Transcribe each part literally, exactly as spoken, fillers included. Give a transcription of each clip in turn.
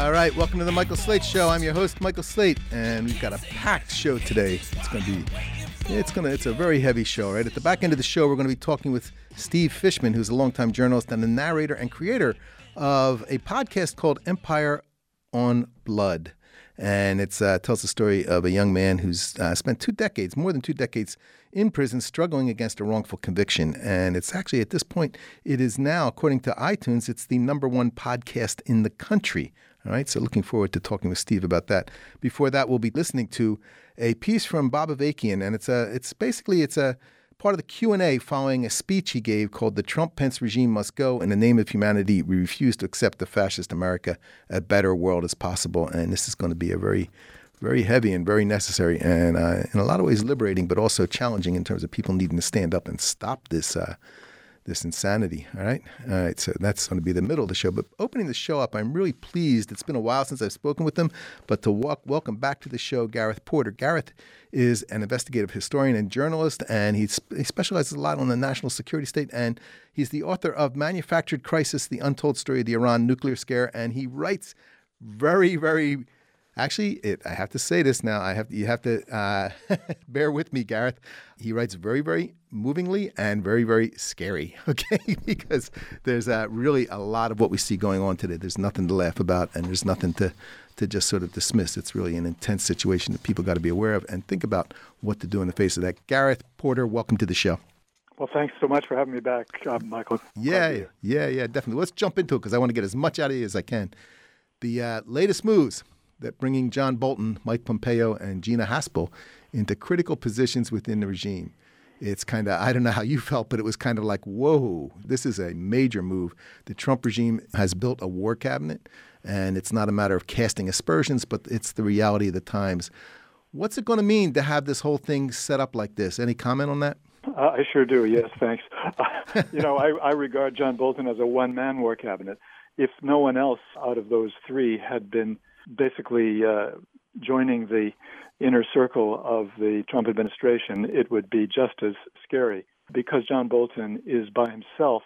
All right, welcome to the Michael Slate Show. I'm your host, Michael Slate, and we've got a packed show today. It's going to be, it's going to, it's a very heavy show, right? At the back end of the show, we're going to be talking with Steve Fishman, who's a longtime journalist and the narrator and creator of a podcast called Empire on Blood. And it uh, tells the story of a young man who's uh, spent two decades, more than two decades, in prison struggling against a wrongful conviction. And it's actually, at this point, it is now, according to iTunes, it's the number one podcast in the country. All right, so looking forward to talking with Steve about that. Before that, we'll be listening to a piece from Bob Avakian, and it's a, it's basically, it's a part of the Q and A following a speech he gave called "The Trump-Pence Regime Must Go. In the Name of Humanity, we refuse to accept the fascist America. A better world is possible." And this is going to be a very, very heavy and very necessary and uh, in a lot of ways liberating, but also challenging in terms of people needing to stand up and stop this uh, this insanity. All right. All right. So that's going to be the middle of the show. But opening the show up, I'm really pleased. It's been a while since I've spoken with them, but to walk, welcome back to the show, Gareth Porter. Gareth is an investigative historian and journalist, and he's, he specializes a lot on the national security state, and he's the author of Manufactured Crisis, The Untold Story of the Iran Nuclear Scare, and he writes very, very Actually, it, I have to say this now. I have you have to uh, bear with me, Gareth. He writes very, very movingly and very, very scary, okay? Because there's uh, really a lot of what we see going on today. There's nothing to laugh about, and there's nothing to, to just sort of dismiss. It's really an intense situation that people got to be aware of and think about what to do in the face of that. Gareth Porter, welcome to the show. Well, thanks so much for having me back, uh, Michael. Yeah, yeah, yeah, definitely. Let's jump into it because I want to get as much out of you as I can. The uh, latest moves that bringing John Bolton, Mike Pompeo, and Gina Haspel into critical positions within the regime. It's kind of, I don't know how you felt, but it was kind of like, whoa, this is a major move. The Trump regime has built a war cabinet, and it's not a matter of casting aspersions, but it's the reality of the times. What's it going to mean to have this whole thing set up like this? Any comment on that? Uh, I sure do, yes, thanks. Uh, you know, I, I regard John Bolton as a one-man war cabinet. If no one else out of those three had been basically uh, joining the inner circle of the Trump administration, it would be just as scary because John Bolton is by himself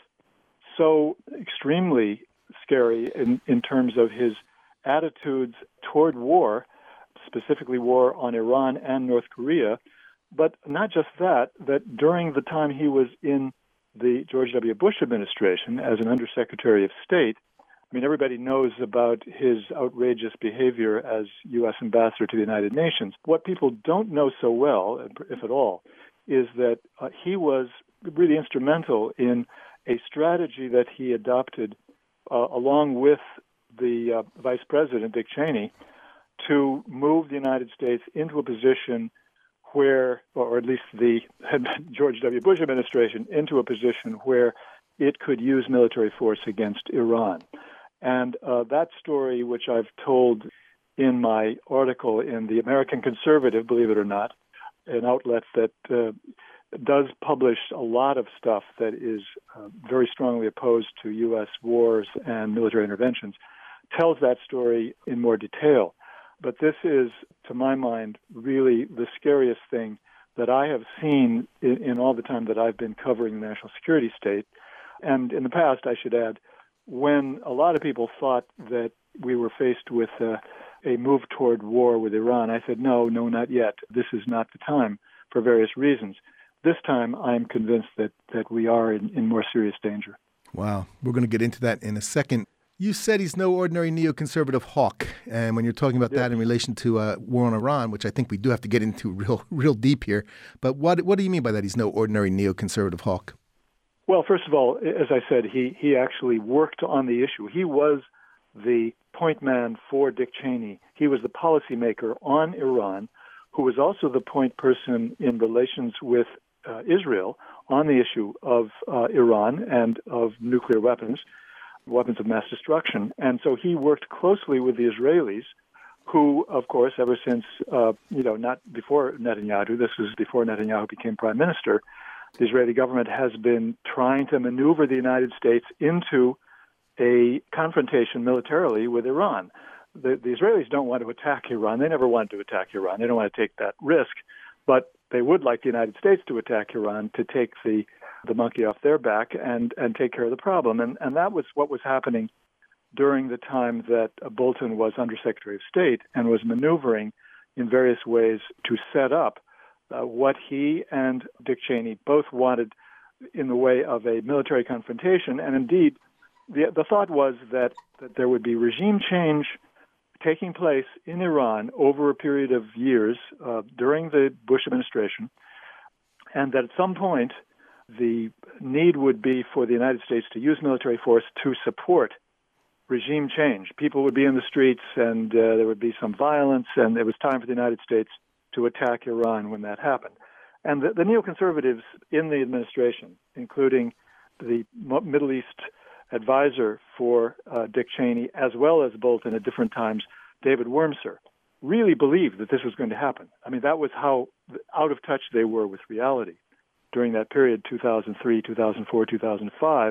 so extremely scary in, in terms of his attitudes toward war, specifically war on Iran and North Korea. But not just that, that during the time he was in the George W. Bush administration as an Undersecretary of State, I mean, everybody knows about his outrageous behavior as U S ambassador to the United Nations. What people don't know so well, if at all, is that uh, he was really instrumental in a strategy that he adopted uh, along with the uh, Vice President, Dick Cheney, to move the United States into a position where, or at least the George W. Bush administration, into a position where it could use military force against Iran. And uh, that story, which I've told in my article in the American Conservative, believe it or not, an outlet that uh, does publish a lot of stuff that is uh, very strongly opposed to U S wars and military interventions, tells that story in more detail. But this is, to my mind, really the scariest thing that I have seen in, in all the time that I've been covering the national security state. And in the past, I should add, when a lot of people thought that we were faced with uh, a move toward war with Iran, I said, no, no, not yet. This is not the time for various reasons. This time, I'm convinced that, that we are in, in more serious danger. Wow. We're going to get into that in a second. You said he's no ordinary neoconservative hawk. And when you're talking about yes. that in relation to uh, war on Iran, which I think we do have to get into real real deep here, but what what do you mean by that he's no ordinary neoconservative hawk? Well, first of all, as I said, he, he actually worked on the issue. He was the point man for Dick Cheney. He was the policymaker on Iran, who was also the point person in relations with uh, Israel on the issue of uh, Iran and of nuclear weapons, weapons of mass destruction. And so he worked closely with the Israelis, who, of course, ever since, uh, you know, not before Netanyahu, this was before Netanyahu became prime minister, the Israeli government has been trying to maneuver the United States into a confrontation militarily with Iran. The, the Israelis don't want to attack Iran. They never wanted to attack Iran. They don't want to take that risk. But they would like the United States to attack Iran to take the, the monkey off their back and, and take care of the problem. And, and that was what was happening during the time that Bolton was Undersecretary of State and was maneuvering in various ways to set up uh, what he and Dick Cheney both wanted in the way of a military confrontation. And indeed, the, the thought was that, that there would be regime change taking place in Iran over a period of years uh, during the Bush administration, and that at some point the need would be for the United States to use military force to support regime change. People would be in the streets and uh, there would be some violence, and it was time for the United States to attack Iran when that happened. And the, the neoconservatives in the administration, including the Middle East advisor for uh, Dick Cheney, as well as Bolton at different times, David Wurmser, really believed that this was going to happen. I mean, that was how out of touch they were with reality during that period, two thousand three, two thousand four, two thousand five.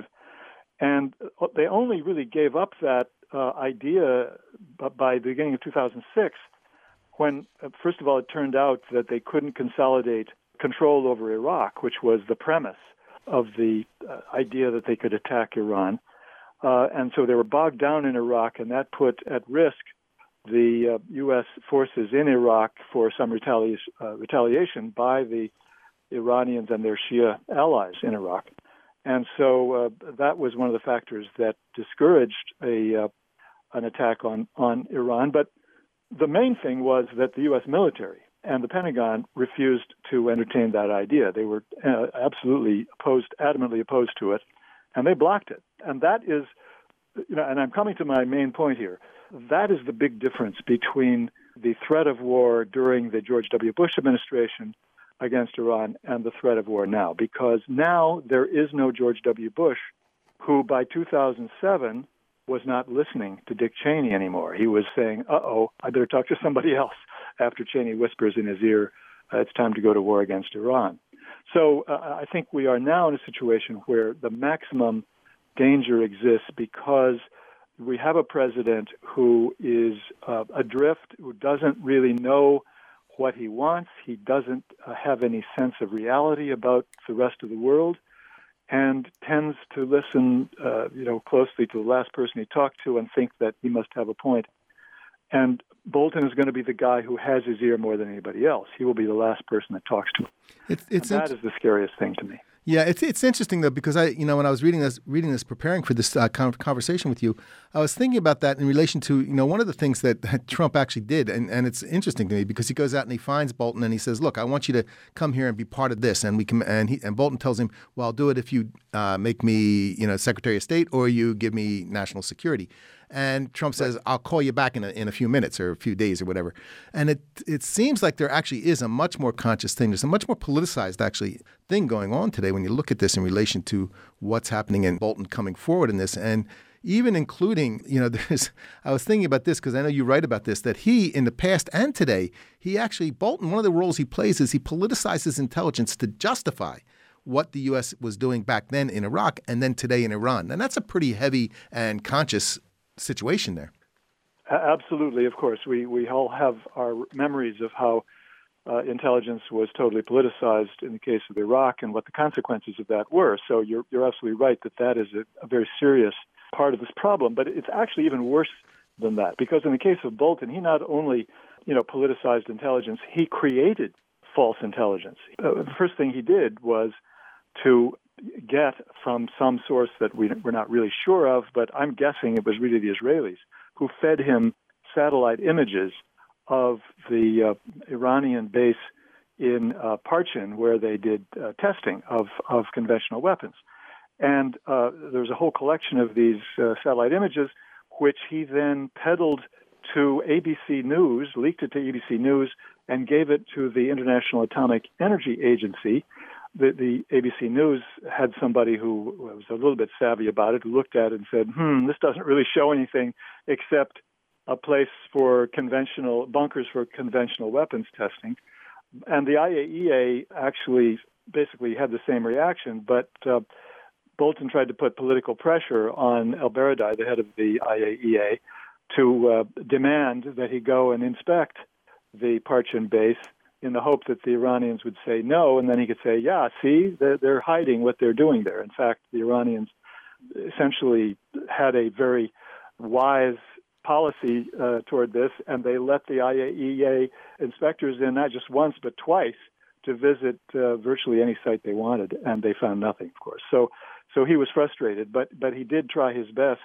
And they only really gave up that uh, idea by the beginning of two thousand six, when, uh, first of all, it turned out that they couldn't consolidate control over Iraq, which was the premise of the uh, idea that they could attack Iran. Uh, and so they were bogged down in Iraq, and that put at risk the uh, U S forces in Iraq for some retali- uh, retaliation by the Iranians and their Shia allies in Iraq. And so uh, that was one of the factors that discouraged a uh, an attack on, on Iran. But the main thing was that the U S military and the Pentagon refused to entertain that idea. They were uh, absolutely opposed, adamantly opposed to it, and they blocked it. And that is, you know, and I'm coming to my main point here. That is the big difference between the threat of war during the George W. Bush administration against Iran and the threat of war now, because now there is no George W. Bush, who by two thousand seven was not listening to Dick Cheney anymore. He was saying, uh-oh, I better talk to somebody else, after Cheney whispers in his ear, uh, it's time to go to war against Iran. So uh, I think we are now in a situation where the maximum danger exists because we have a president who is uh, adrift, who doesn't really know what he wants. He doesn't uh, have any sense of reality about the rest of the world, and tends to listen, uh, you know, closely to the last person he talked to and think that he must have a point. And Bolton is going to be the guy who has his ear more than anybody else. He will be the last person that talks to him. It's, it's that int- is the scariest thing to me. Yeah, it's it's interesting though, because I, you know, when I was reading this, reading this, preparing for this uh, conversation with you, I was thinking about that in relation to, you know, one of the things that, that Trump actually did, and, and it's interesting to me because he goes out and he finds Bolton and he says, "Look, I want you to come here and be part of this," and we can, and he and Bolton tells him, "Well, I'll do it if you uh, make me, you know, Secretary of State or you give me national security." And Trump says, "I'll call you back in a, in a few minutes or a few days or whatever." And it it seems like there actually is a much more conscious thing. There's a much more politicized actually thing going on today when you look at this in relation to what's happening and Bolton coming forward in this. And even including, you know, there's, I was thinking about this because I know you write about this, that he, in the past and today, he actually, Bolton, one of the roles he plays is he politicizes intelligence to justify what the U S was doing back then in Iraq and then today in Iran. And that's a pretty heavy and conscious situation there. Absolutely, of course. We we all have our memories of how uh, intelligence was totally politicized in the case of Iraq and what the consequences of that were. So you're you're absolutely right that that is a, a very serious part of this problem. But it's actually even worse than that, because in the case of Bolton, he not only, you know, politicized intelligence, he created false intelligence. Uh, the first thing he did was to get from some source that we, we're not really sure of, but I'm guessing it was really the Israelis, who fed him satellite images of the uh, Iranian base in uh, Parchin, where they did uh, testing of, of conventional weapons. And uh, there's a whole collection of these uh, satellite images, which he then peddled to A B C News, leaked it to A B C News, and gave it to the International Atomic Energy Agency. The, the A B C News had somebody who was a little bit savvy about it, who looked at it and said, hmm, this doesn't really show anything except a place for conventional, bunkers for conventional weapons testing. And the I A E A actually basically had the same reaction, but uh, Bolton tried to put political pressure on El Baradei, the head of the I A E A, to uh, demand that he go and inspect the Parchin base in the hope that the Iranians would say no, and then he could say, yeah, see, they're, they're hiding what they're doing there. In fact, the Iranians essentially had a very wise policy uh, toward this, and they let the I A E A inspectors in not just once but twice to visit uh, virtually any site they wanted, and they found nothing, of course. So, so he was frustrated, but but he did try his best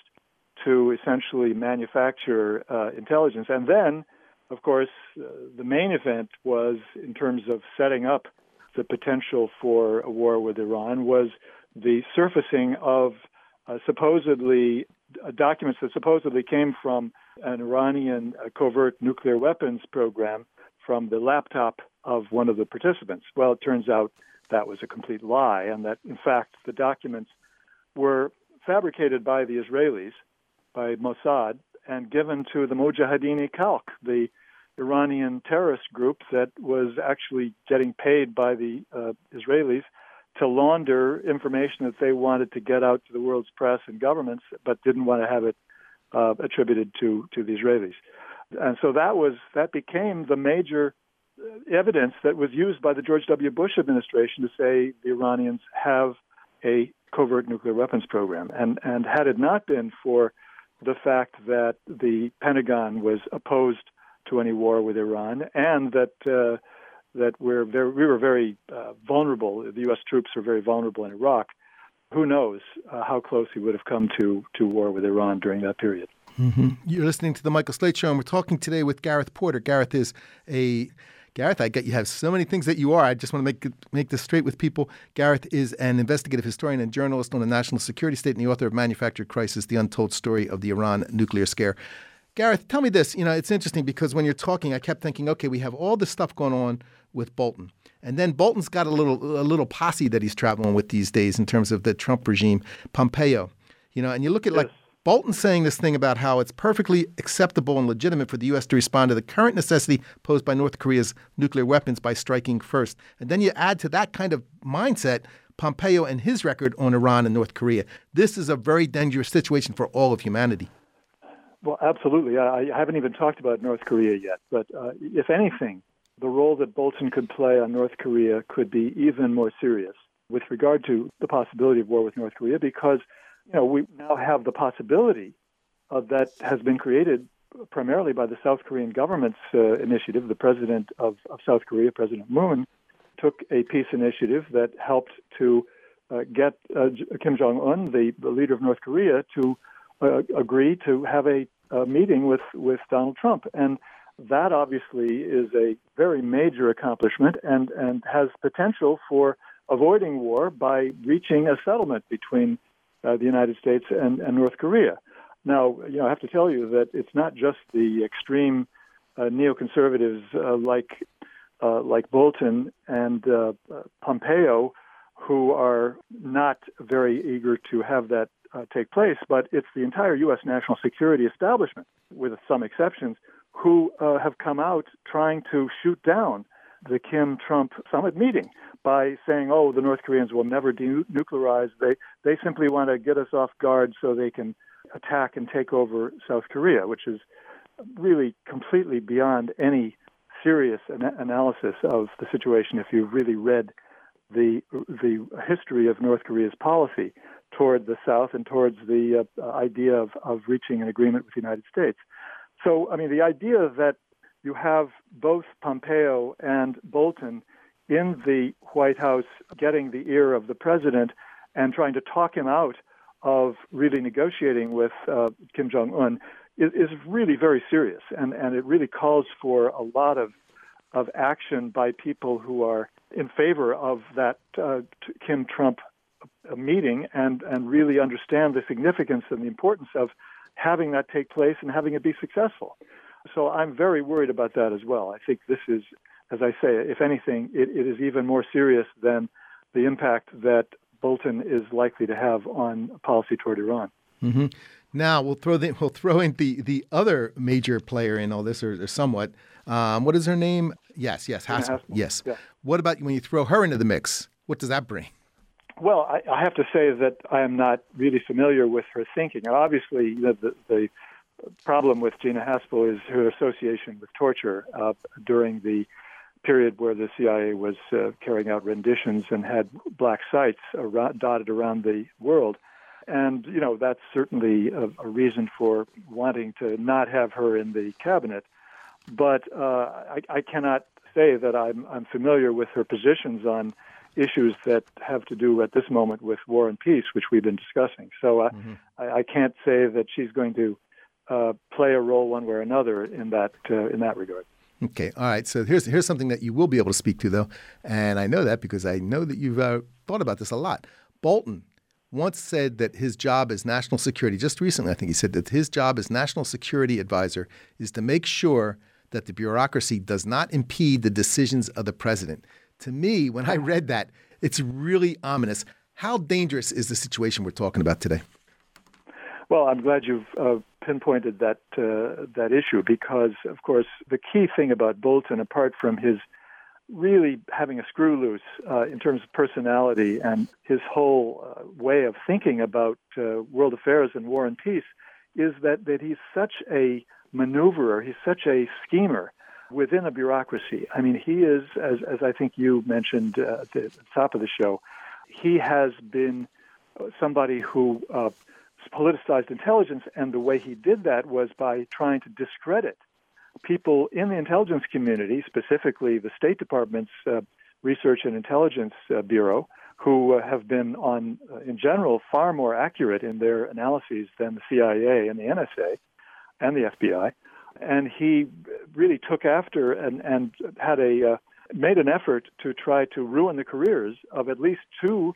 to essentially manufacture uh, intelligence. And then, of course, uh, the main event was, in terms of setting up the potential for a war with Iran, was the surfacing of uh, supposedly uh, documents that supposedly came from an Iranian uh, covert nuclear weapons program from the laptop of one of the participants. Well, it turns out that was a complete lie, and that, in fact, the documents were fabricated by the Israelis, by Mossad, and given to the Mujahideen Khalq, the Iranian terrorist group that was actually getting paid by the uh, Israelis to launder information that they wanted to get out to the world's press and governments, but didn't want to have it uh, attributed to, to the Israelis. And so that was that became the major evidence that was used by the George W. Bush administration to say the Iranians have a covert nuclear weapons program. And and had it not been for the fact that the Pentagon was opposed to any war with Iran, and that uh, that we're very, we were very uh, vulnerable, the U S troops were very vulnerable in Iraq, who knows uh, how close we would have come to, to war with Iran during that period. Mm-hmm. You're listening to The Michael Slate Show, and we're talking today with Gareth Porter. Gareth is a... Gareth, I get you have so many things that you are. I just want to make make this straight with people. Gareth is an investigative historian and journalist on the national security state and the author of Manufactured Crisis, The Untold Story of the Iran Nuclear Scare. Gareth, tell me this. You know, it's interesting because when you're talking, I kept thinking, okay, we have all this stuff going on with Bolton. And then Bolton's got a little a little posse that he's traveling with these days in terms of the Trump regime, Pompeo. You know, and you look at yes. like Bolton saying this thing about how it's perfectly acceptable and legitimate for the U S to respond to the current necessity posed by North Korea's nuclear weapons by striking first. And then you add to that kind of mindset Pompeo and his record on Iran and North Korea. This is a very dangerous situation for all of humanity. Well, absolutely. I, I haven't even talked about North Korea yet. But uh, if anything, the role that Bolton could play on North Korea could be even more serious with regard to the possibility of war with North Korea, because you know, we now have the possibility uh, that has been created primarily by the South Korean government's uh, initiative. The president of, of South Korea, President Moon, took a peace initiative that helped to uh, get uh, Kim Jong-un, the, the leader of North Korea, to uh, agree to have a, a meeting with, with Donald Trump. And that obviously is a very major accomplishment and, and has potential for avoiding war by reaching a settlement between Uh, the United States and, and North Korea. Now, you know, I have to tell you that it's not just the extreme uh, neoconservatives uh, like uh, like Bolton and uh, Pompeo who are not very eager to have that uh, take place, but it's the entire U S national security establishment, with some exceptions, who uh, have come out trying to shoot down the Kim-Trump summit meeting by saying, oh, the North Koreans will never denuclearize. They they simply want to get us off guard so they can attack and take over South Korea, which is really completely beyond any serious an- analysis of the situation if you've really read the the history of North Korea's policy toward the South and towards the uh, idea of, of reaching an agreement with the United States. So, I mean, the idea that you have both Pompeo and Bolton in the White House getting the ear of the president and trying to talk him out of really negotiating with uh, Kim Jong-un is, is really very serious. And, and it really calls for a lot of, of action by people who are in favor of that uh, Kim-Trump meeting and, and really understand the significance and the importance of having that take place and having it be successful. So I'm very worried about that as well. I think this is, as I say, if anything, it, it is even more serious than the impact that Bolton is likely to have on policy toward Iran. Mm-hmm. Now we'll throw the, we'll throw in the, the other major player in all this, or, or somewhat. Um, what is her name? Yes, yes, Haspel. Yes. Yeah. What about when you throw her into the mix? What does that bring? Well, I, I have to say that I am not really familiar with her thinking. And obviously, you know, the, the problem with Gina Haspel is her association with torture uh, during the period where the C I A was uh, carrying out renditions and had black sites around, dotted around the world. and, you know, that's certainly a, a reason for wanting to not have her in the cabinet. But uh, I, I cannot say that I'm, I'm familiar with her positions on issues that have to do at this moment with war and peace, which we've been discussing. So uh, mm-hmm. I, I can't say that she's going to uh, play a role one way or another in that uh, in that regard. Okay, all right. So here's here's something that you will be able to speak to, though, and I know that because I know that you've uh, thought about this a lot. Bolton once said that his job as national security, just recently I think he said that his job as national security advisor is to make sure that the bureaucracy does not impede the decisions of the president. To me, when I read that, it's really ominous. How dangerous is the situation we're talking about today? Well, I'm glad you've uh, pinpointed that uh, that issue because, of course, the key thing about Bolton, apart from his really having a screw loose uh, in terms of personality and his whole uh, way of thinking about uh, world affairs and war and peace, is that, that he's such a maneuverer, he's such a schemer within a bureaucracy. I mean, he is, as, as I think you mentioned uh, at the top of the show, he has been somebody who uh, politicized intelligence, and the way he did that was by trying to discredit people in the intelligence community, specifically the State Department's uh, Research and Intelligence uh, Bureau, who uh, have been, on, uh, in general, far more accurate in their analyses than the C I A and the N S A and the F B I. And he really took after and, and had a uh, made an effort to try to ruin the careers of at least two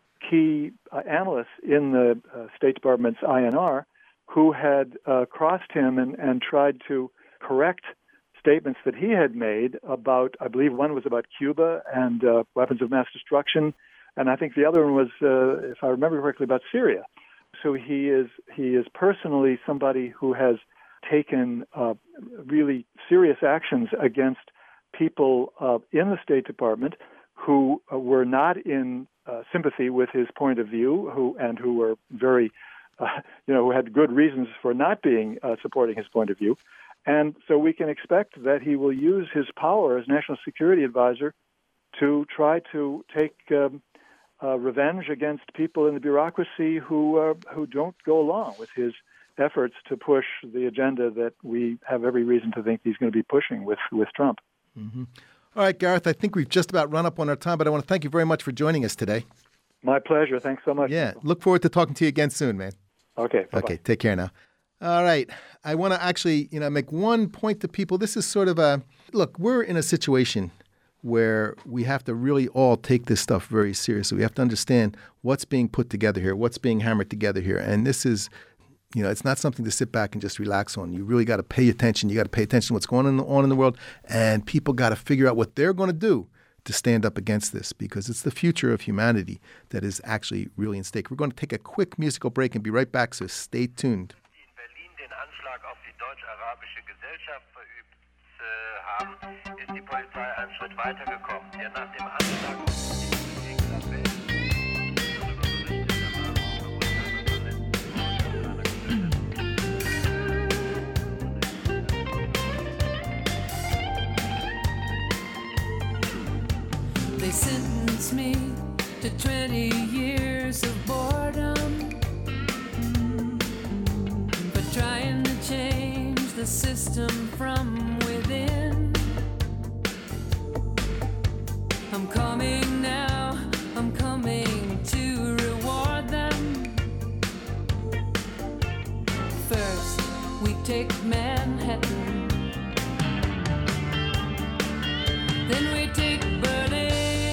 key uh, analysts in the uh, State Department's I N R who had uh, crossed him and, and tried to correct statements that he had made about, I believe one was about Cuba and uh, weapons of mass destruction, and I think the other one was, uh, if I remember correctly, about Syria. So he is he is personally somebody who has taken uh, really serious actions against people uh, in the State Department who uh, were not in uh, sympathy with his point of view, who and who were very, uh, you know, who had good reasons for not being uh, supporting his point of view. And so we can expect that he will use his power as National Security Advisor to try to take um, uh, revenge against people in the bureaucracy who uh, who don't go along with his efforts to push the agenda that we have every reason to think he's going to be pushing with, with Trump. Mm-hmm. All right, Gareth, I think we've just about run up on our time, but I want to thank you very much for joining us today. My pleasure. Thanks so much. Yeah, look forward to talking to you again soon, man. Okay, bye-bye. Okay, take care now. All right. I want to actually, you know, make one point to people. This is sort of a, look, we're in a situation where we have to really all take this stuff very seriously. We have to understand what's being put together here, what's being hammered together here. And this is, you know, it's not something to sit back and just relax on. You really got to pay attention. You got to pay attention to what's going on in the world. And people got to figure out what they're going to do to stand up against this, because it's the future of humanity that is actually really in stake. We're going to take a quick musical break and be right back, so stay tuned. Auf die deutsch-arabische Gesellschaft verübt haben, ist die Polizei einen Schritt weitergekommen, der nach dem Anschlag They sentenced me to twenty years of boredom for trying to change the system from within. I'm coming now, I'm coming to reward them. First, we take Manhattan, then we take Berlin.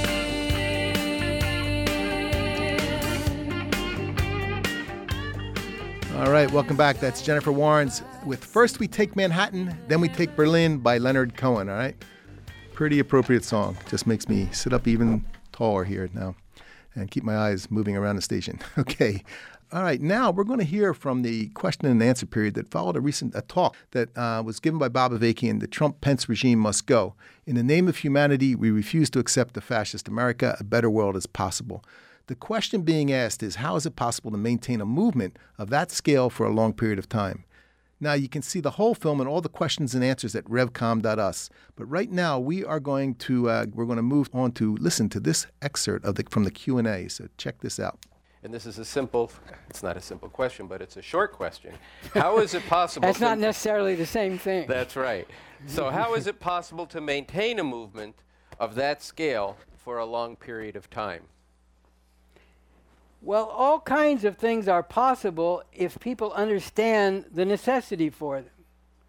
All right, welcome back. That's Jennifer Warnes with First We Take Manhattan, Then We Take Berlin by Leonard Cohen, all right? Pretty appropriate song. Just makes me sit up even taller here now and keep my eyes moving around the station. Okay. All right, now we're going to hear from the question and answer period that followed a recent a talk that uh, was given by Bob Avakian. The Trump-Pence regime must go. In the name of humanity, we refuse to accept the fascist America. A better world is possible. The question being asked is, how is it possible to maintain a movement of that scale for a long period of time? Now, you can see the whole film and all the questions and answers at revcom dot u s. But right now, we are going to uh, we're going to move on to listen to this excerpt of the, from the Q and A. So check this out. And this is a simple, it's not a simple question, but it's a short question. How is it possible? That's to not necessarily the same thing. That's right. So how is it possible to maintain a movement of that scale for a long period of time? Well, all kinds of things are possible if people understand the necessity for them.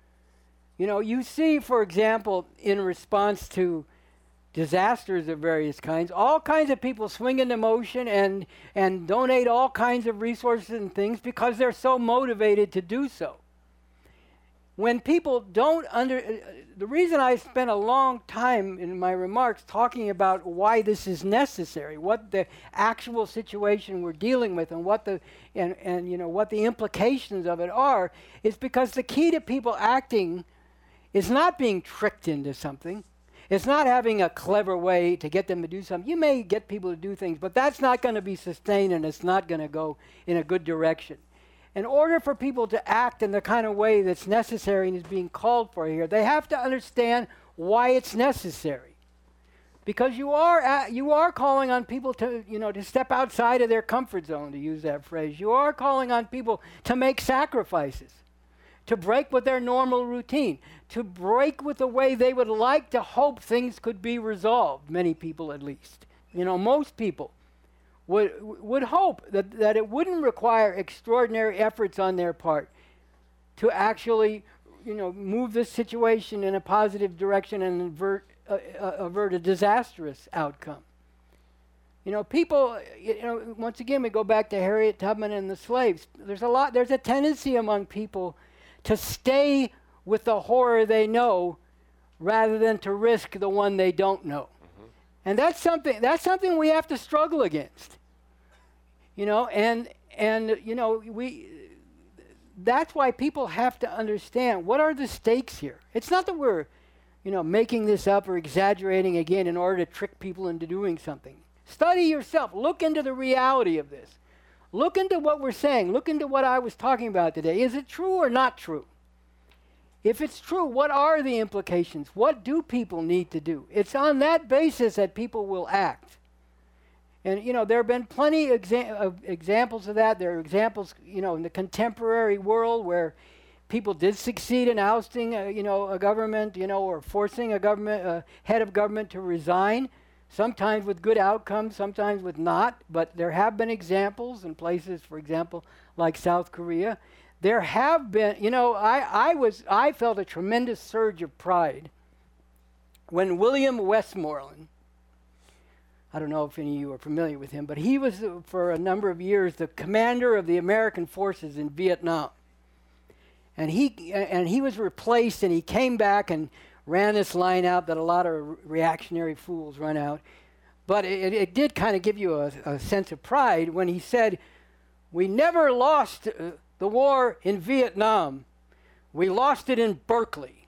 You know, you see, for example, in response to disasters of various kinds, all kinds of people swing into motion and, and donate all kinds of resources and things because they're so motivated to do so. When people don't under, uh, the reason I spent a long time in my remarks talking about why this is necessary, what the actual situation we're dealing with, and what the and, and you know what the implications of it are, is because the key to people acting is not being tricked into something. It's not having a clever way to get them to do something. You may get people to do things, but that's not going to be sustained, and it's not going to go in a good direction. In order for people to act in the kind of way that's necessary and is being called for here, they have to understand why it's necessary. Because you are at, you are calling on people to, you know, to step outside of their comfort zone, to use that phrase. You are calling on people to make sacrifices, to break with their normal routine, to break with the way they would like to hope things could be resolved, many people at least. You know, most people would would hope that, that it wouldn't require extraordinary efforts on their part to actually, you know, move this situation in a positive direction and avert, uh, uh, avert a disastrous outcome. You know, people, you know, once again, we go back to Harriet Tubman and the slaves. There's a lot, there's a tendency among people to stay with the horror they know rather than to risk the one they don't know. And that's something that's something we have to struggle against. You know, and and you know, we that's why people have to understand what are the stakes here. It's not that we're, you know, making this up or exaggerating again in order to trick people into doing something. Study yourself. Look into the reality of this. Look into what we're saying. Look into what I was talking about today. Is it true or not true? If it's true, what are the implications? What do people need to do? It's on that basis that people will act. And, you know, there have been plenty exa- of examples of that. There are examples, you know, in the contemporary world where people did succeed in ousting, a, you know, a government, you know, or forcing a government, uh, head of government to resign, sometimes with good outcomes, sometimes with not. But there have been examples in places, for example, like South Korea. There have been, you know, I, I was, I felt a tremendous surge of pride when William Westmoreland, I don't know if any of you are familiar with him, but he was, uh, for a number of years, the commander of the American forces in Vietnam. And he, uh, and he was replaced, and he came back and ran this line out that a lot of re- reactionary fools run out. But it, it did kind of give you a, a sense of pride when he said, "We never lost uh, the war in Vietnam. We lost it in Berkeley."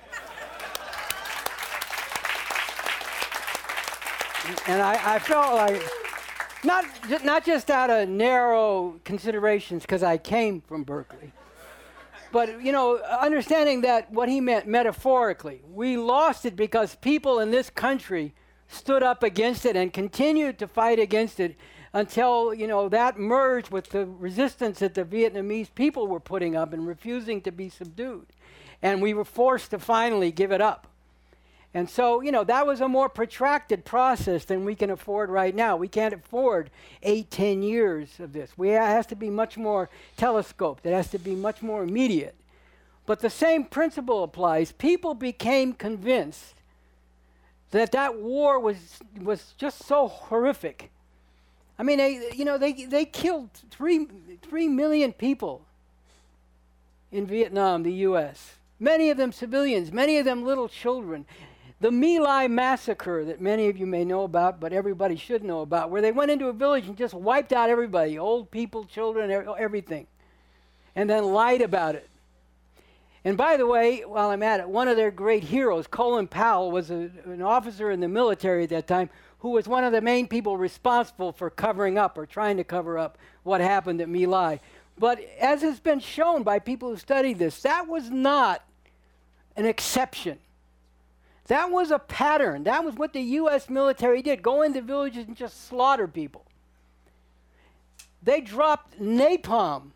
And I, I felt like, not, ju- not just out of narrow considerations because I came from Berkeley, but, you know, understanding that what he meant metaphorically. We lost it because people in this country stood up against it and continued to fight against it until, you know, that merged with the resistance that the Vietnamese people were putting up and refusing to be subdued. And we were forced to finally give it up. And so, you know, that was a more protracted process than we can afford right now. We can't afford eight, ten years of this. We, it has to be much more telescoped. It has to be much more immediate. But the same principle applies. People became convinced that that war was was just so horrific. I mean, they, you know, they they killed three three million people in Vietnam, the U S Many of them civilians, many of them little children. The My Lai massacre that many of you may know about, but everybody should know about, where they went into a village and just wiped out everybody, old people, children, everything, and then lied about it. And by the way, while I'm at it, one of their great heroes, Colin Powell, was a, an officer in the military at that time who was one of the main people responsible for covering up or trying to cover up what happened at My Lai. But as has been shown by people who studied this, that was not an exception. That was a pattern. That was what the U S military did, go into villages and just slaughter people. they dropped napalm,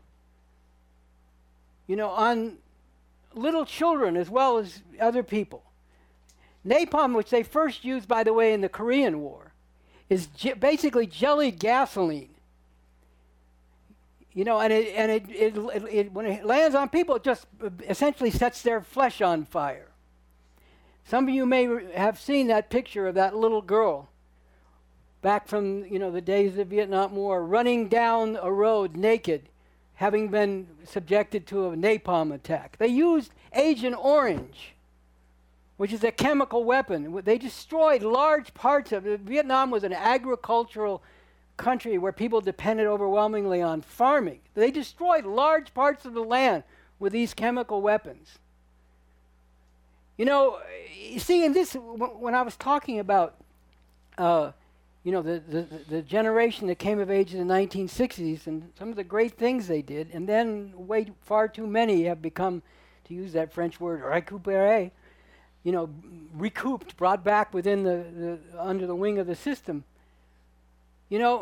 you know, on little children as well as other people. Napalm, which they first used, by the way, in the Korean War, is ge- basically jelly gasoline. You know, and it and it, it, it, it when it lands on people, it just essentially sets their flesh on fire. Some of you may re- have seen that picture of that little girl back from, you know, the days of the Vietnam War, running down a road naked, having been subjected to a napalm attack. They used Agent Orange, which is a chemical weapon. They destroyed large parts of it. Vietnam was an agricultural country where people depended overwhelmingly on farming. They destroyed large parts of the land with these chemical weapons. You know, you see, in this, w- when I was talking about, uh, you know, the, the, the generation that came of age in the nineteen sixties and some of the great things they did, and then way far too many have become, to use that French word, récupéré, you know, recouped, brought back within the, the under the wing of the system. You know,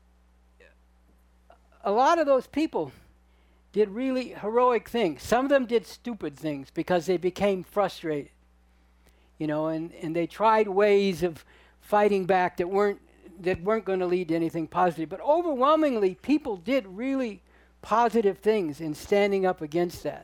a lot of those people did really heroic things. Some of them did stupid things because they became frustrated, you know, and, and they tried ways of fighting back that weren't that weren't going to lead to anything positive. But overwhelmingly, people did really positive things in standing up against that.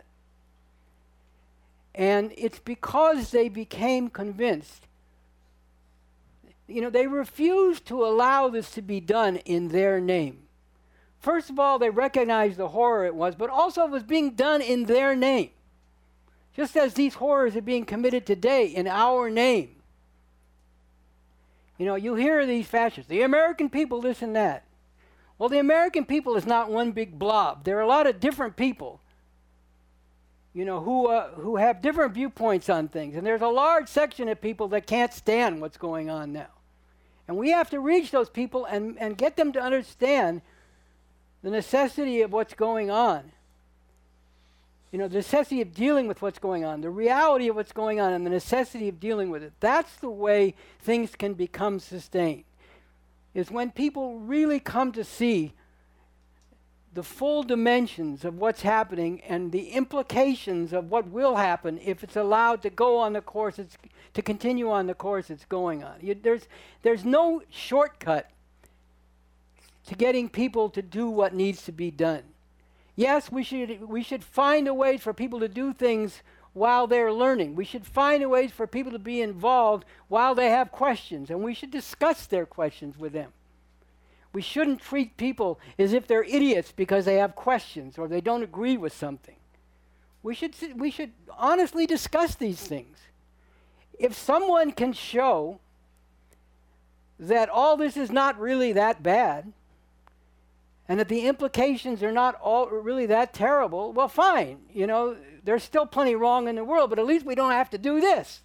And it's because they became convinced. You know, they refused to allow this to be done in their name. First of all, they recognized the horror it was, but also it was being done in their name. Just as these horrors are being committed today in our name. You know, you hear these fascists, the American people, this and that. Well, the American people is not one big blob. There are a lot of different people, you know, who uh, who have different viewpoints on things. And there's a large section of people that can't stand what's going on now. And we have to reach those people and, and get them to understand the necessity of what's going on. You know, the necessity of dealing with what's going on, the reality of what's going on, and the necessity of dealing with it. That's the way things can become sustained, is when people really come to see the full dimensions of what's happening and the implications of what will happen if it's allowed to go on the course, it's, to continue on the course it's going on. You, there's, there's no shortcut to getting people to do what needs to be done. Yes, we should we should find a way for people to do things while they're learning. We should find a way for people to be involved while they have questions, and we should discuss their questions with them. We shouldn't treat people as if they're idiots because they have questions or they don't agree with something. We should we should honestly discuss these things. If someone can show that all this is not really that bad, and that the implications are not all really that terrible, well, fine. You know, there's still plenty wrong in the world, but at least we don't have to do this.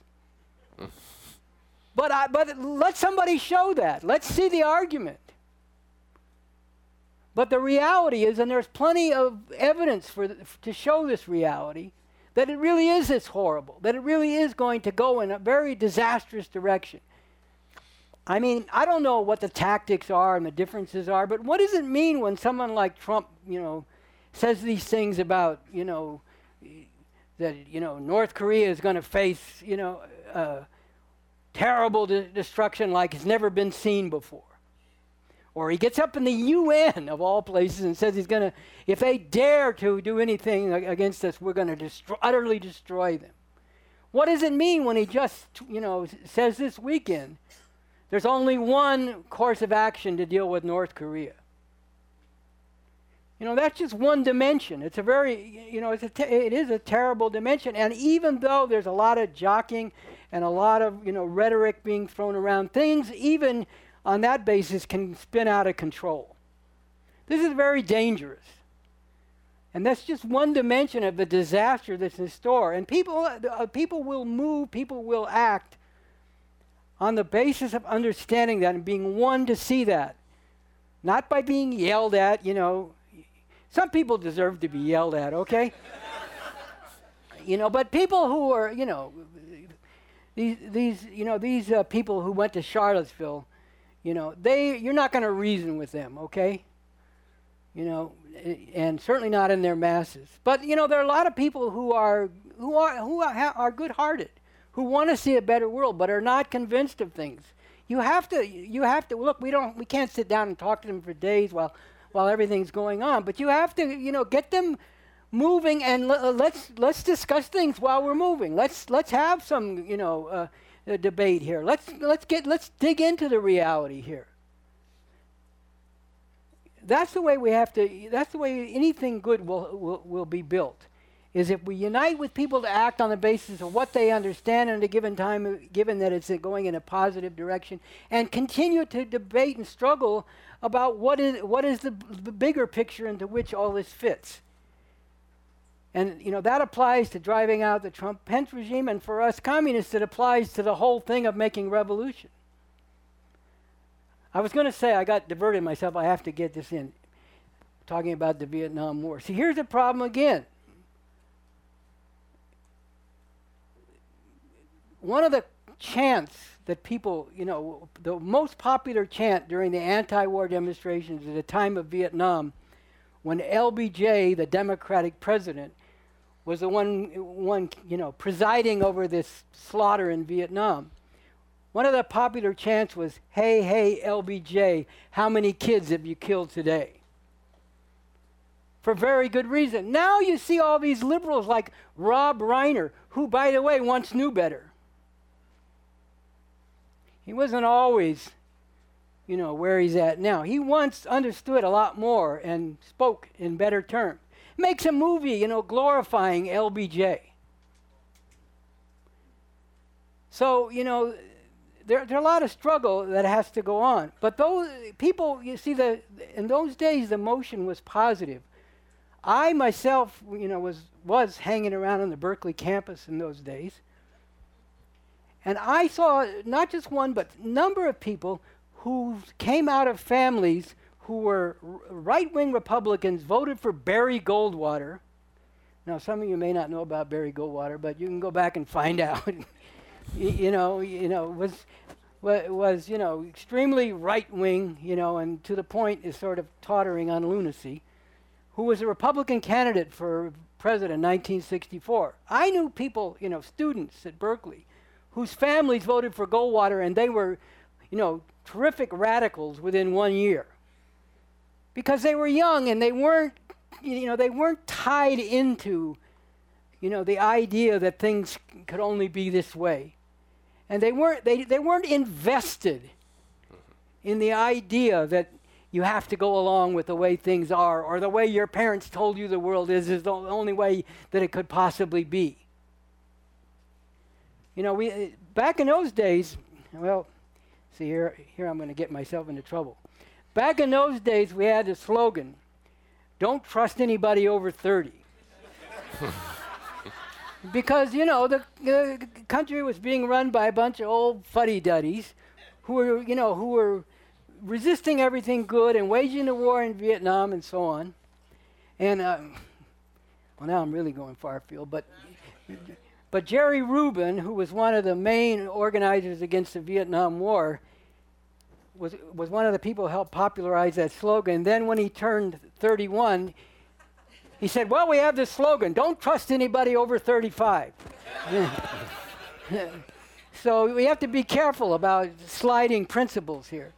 but I, but let somebody show that. Let's see the argument. But the reality is, and there's plenty of evidence for th- to show this reality, that it really is this horrible, that it really is going to go in a very disastrous direction. I mean, I don't know what the tactics are and the differences are, but what does it mean when someone like Trump, you know, says these things about, you know, that, you know, North Korea is going to face, you know, uh, terrible de- destruction like it's never been seen before? Or he gets up in the U N, of all places, and says he's going to, if they dare to do anything against us, we're going to destroy, utterly destroy them. What does it mean when he just, you know, says this weekend, there's only one course of action to deal with North Korea? You know, that's just one dimension. It's a very, you know, it's a te- it is a terrible dimension. And even though there's a lot of jockeying and a lot of, you know, rhetoric being thrown around, things even on that basis can spin out of control. This is very dangerous. And that's just one dimension of the disaster that's in store. And people, uh, people will move, people will act on the basis of understanding that and being one to see that. Not by being yelled at, you know. Some people deserve to be yelled at, okay? You know, but people who are, you know, these, these you know, these uh, people who went to Charlottesville, you know, they, you're not going to reason with them, okay? you know, i- and certainly not in their masses. But you know, there are a lot of people who are who are who are, ha- are good-hearted, who want to see a better world, but are not convinced of things. You have to you have to look. We don't we can't sit down and talk to them for days while while everything's going on. But you have to you know get them moving, and l- uh, let's let's discuss things while we're moving. Let's let's have some you know uh, uh, debate here. Let's let's get let's dig into the reality here. That's the way we have to. That's the way anything good will will, will be built. Is if we unite with people to act on the basis of what they understand at a given time, uh, given that it's uh, going in a positive direction, and continue to debate and struggle about what is what is the, b- the bigger picture into which all this fits. And you know that applies to driving out the Trump-Pence regime, and for us communists, it applies to the whole thing of making revolution. I was going to say I got diverted myself. I have to get this in, talking about the Vietnam War. See, here's the problem again. One of the chants that people, you know, the most popular chant during the anti-war demonstrations at the time of Vietnam, when L B J, the Democratic president, was the one, one, you know, presiding over this slaughter in Vietnam. One of the popular chants was, "Hey, hey, L B J, how many kids have you killed today?" For very good reason. Now you see all these liberals like Rob Reiner, who, by the way, once knew better. He wasn't always, you know, where he's at now. He once understood a lot more and spoke in better terms. Makes a movie, you know, glorifying L B J. So, you know, there, there are a lot of struggle that has to go on. But those people, you see, the in those days, the motion was positive. I myself, you know, was, was hanging around on the Berkeley campus in those days. And I saw not just one, but a number of people who came out of families who were r- right-wing Republicans, voted for Barry Goldwater. Now, some of you may not know about Barry Goldwater, but you can go back and find out. y- you know, you know, was wa- was you know extremely right-wing, you know, and to the point is sort of tottering on lunacy. Who was a Republican candidate for president in nineteen sixty-four? I knew people, you know, students at Berkeley, whose families voted for Goldwater, and they were, you know, terrific radicals within one year. Because they were young and they weren't, you know, they weren't tied into, you know, the idea that things c- could only be this way. And they weren't, they, they weren't invested in the idea that you have to go along with the way things are, or the way your parents told you the world is, is the only way that it could possibly be. You know, we uh, back in those days, well, see here, here I'm going to get myself into trouble. Back in those days, we had a slogan, "Don't trust anybody over thirty." Because, you know, the, the c- country was being run by a bunch of old fuddy-duddies who were, you know, who were resisting everything good and waging the war in Vietnam and so on. And, um, well, now I'm really going far afield, but... But Jerry Rubin, who was one of the main organizers against the Vietnam War, was was one of the people who helped popularize that slogan. Then when he turned thirty-one, he said, "Well, we have this slogan, don't trust anybody over thirty-five." So we have to be careful about sliding principles here.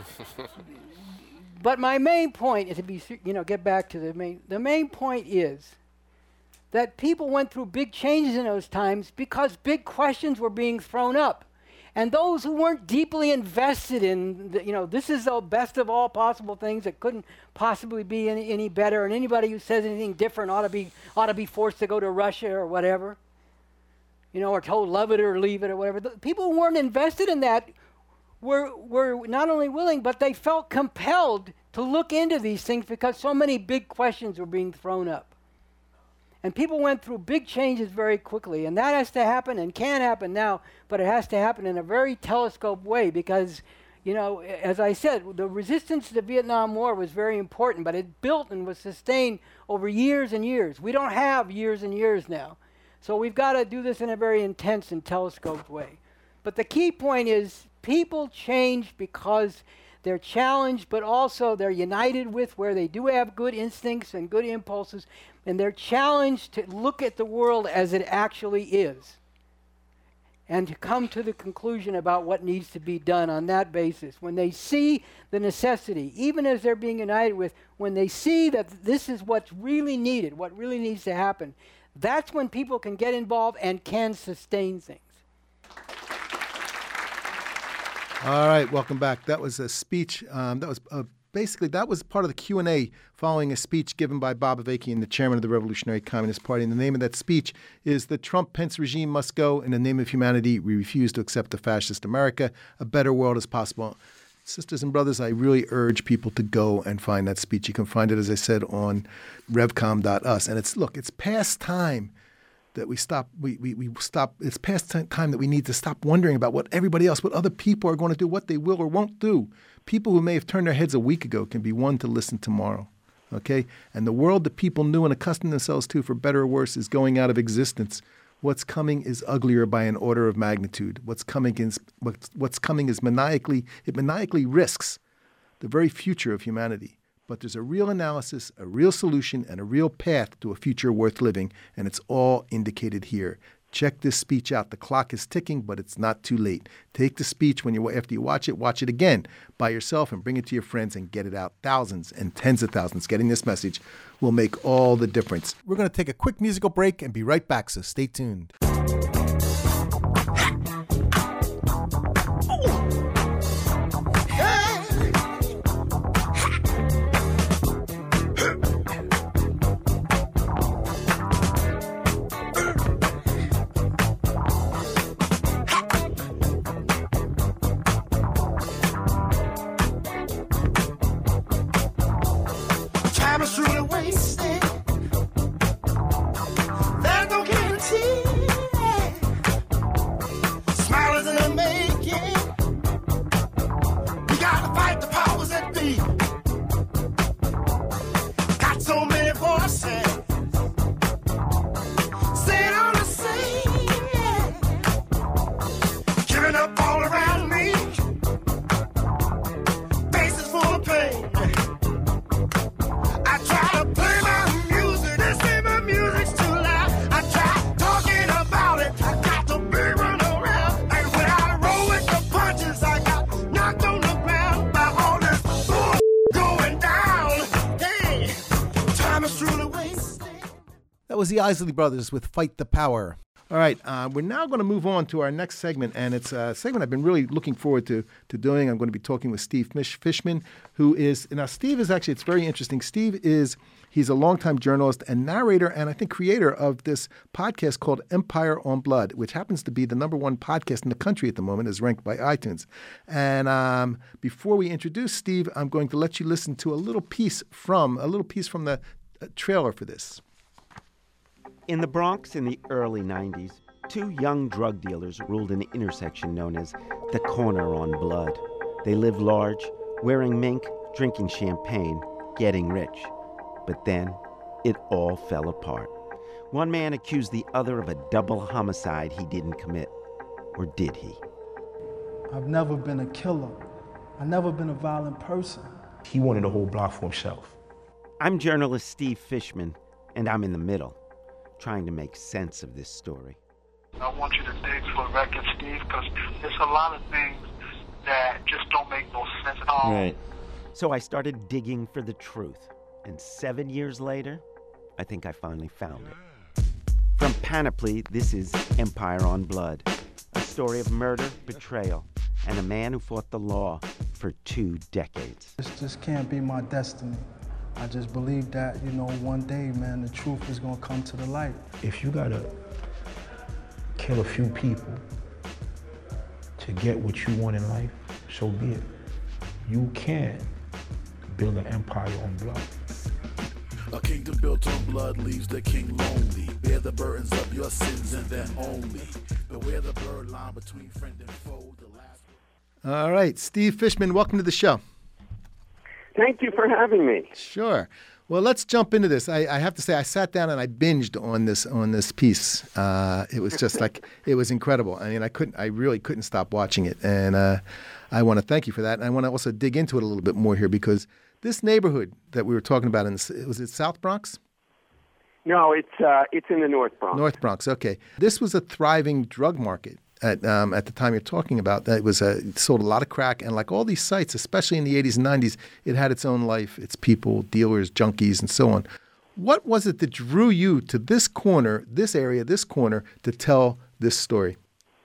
But my main point is to be, you know, get back to the main, the main point is that people went through big changes in those times because big questions were being thrown up. And those who weren't deeply invested in, the, you know, this is the best of all possible things that couldn't possibly be any, any better, and anybody who says anything different ought to be ought to be forced to go to Russia or whatever, you know, or told love it or leave it or whatever. The people who weren't invested in that were were not only willing, but they felt compelled to look into these things because so many big questions were being thrown up. And people went through big changes very quickly, and that has to happen and can happen now, but it has to happen in a very telescoped way because, you know, as I said, the resistance to the Vietnam War was very important, but it built and was sustained over years and years. We don't have years and years now. So we've got to do this in a very intense and telescoped way. But the key point is people change because they're challenged, but also they're united with, where they do have good instincts and good impulses, and they're challenged to look at the world as it actually is and to come to the conclusion about what needs to be done on that basis. When they see the necessity, even as they're being united with, when they see that this is what's really needed, what really needs to happen, that's when people can get involved and can sustain things. All right, welcome back. That was a speech. Um, that was uh, basically, that was part of the Q and A following a speech given by Bob Avakian, the chairman of the Revolutionary Communist Party. And the name of that speech is "The Trump-Pence Regime Must Go. In the Name of Humanity, we refuse to accept a fascist America. A better world is possible." Sisters and brothers, I really urge people to go and find that speech. You can find it, as I said, on revcom dot u s. And it's, look, it's past time that we stop, we, we, we stop, it's past time that we need to stop wondering about what everybody else, what other people are going to do, what they will or won't do. People who may have turned their heads a week ago can be one to listen tomorrow, okay? And the world that people knew and accustomed themselves to, for better or worse, is going out of existence. What's coming is uglier by an order of magnitude. What's coming is, what's, what's coming is maniacally, it maniacally risks the very future of humanity. But there's a real analysis, a real solution, and a real path to a future worth living, and it's all indicated here. Check this speech out. The clock is ticking, but it's not too late. Take the speech when you after you watch it, watch it again by yourself and bring it to your friends and get it out. Thousands and tens of thousands getting this message will make all the difference. We're going to take a quick musical break and be right back, so stay tuned. That was the Isley Brothers with "Fight the Power." All right, uh, we're now going to move on to our next segment, and it's a segment I've been really looking forward to to doing. I'm going to be talking with Steve Fishman, who is, now Steve is actually, it's very interesting. Steve is, he's a longtime journalist and narrator, and I think creator of this podcast called Empire on Blood, which happens to be the number one podcast in the country at the moment, as ranked by iTunes. And um, before we introduce Steve, I'm going to let you listen to a little piece from, a little piece from the uh, trailer for this. In the Bronx in the early nineties, two young drug dealers ruled an intersection known as the Corner on Blood. They lived large, wearing mink, drinking champagne, getting rich. But then, it all fell apart. One man accused the other of a double homicide he didn't commit. Or did he? I've never been a killer. I've never been a violent person. He wanted a whole block for himself. I'm journalist Steve Fishman, and I'm in the middle, trying to make sense of this story. I want you to dig for a record, Steve, because there's a lot of things that just don't make no sense at all. Right. So I started digging for the truth, and seven years later, I think I finally found it. From Panoply, this is Empire on Blood, a story of murder, betrayal, and a man who fought the law for two decades. This just can't be my destiny. I just believe that, you know, one day, man, the truth is gonna come to the light. If you gotta kill a few people to get what you want in life, so be it. You can build an empire on blood. A kingdom built on blood leaves the king lonely. Bear the burdens of your sins and then only. Beware the blurred line between friend and foe. The last. All right, Steve Fishman, welcome to the show. Thank you for having me. Sure. Well, let's jump into this. I, I have to say, I sat down and I binged on this on this piece. Uh, it was just like it was incredible. I mean, I couldn't, I really couldn't stop watching it, and uh, I want to thank you for that. And I want to also dig into it a little bit more here because this neighborhood that we were talking about in the, was it South Bronx? No, it's uh, it's in the North Bronx. North Bronx. Okay, this was a thriving drug market. At, um, at the time you're talking about, that was a, it sold a lot of crack, and like all these sites, especially in the eighties and nineties, it had its own life, its people, dealers, junkies, and so on. What was it that drew you to this corner, this area, this corner, to tell this story?